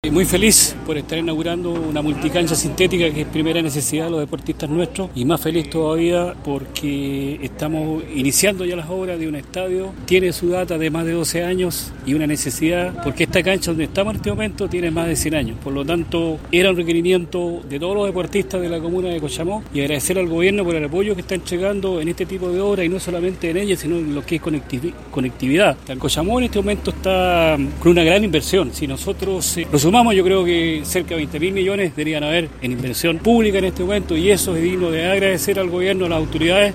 Muy feliz por estar inaugurando una multicancha sintética que es primera necesidad de los deportistas nuestros, y más feliz todavía porque estamos iniciando ya las obras de un estadio. Tiene su data de más de 12 años y una necesidad porque esta cancha donde estamos en este momento tiene más de 100 años. Por lo tanto, era un requerimiento de todos los deportistas de la comuna de Cochamó, y agradecer al gobierno por el apoyo que está entregando en este tipo de obras, y no solamente en ellas, sino en lo que es conectividad. Cochamó en este momento está con una gran inversión. Si nosotros lo sumamos, yo creo que cerca de 20.000 millones deberían haber en inversión pública en este momento, y eso es digno de agradecer al gobierno, a las autoridades,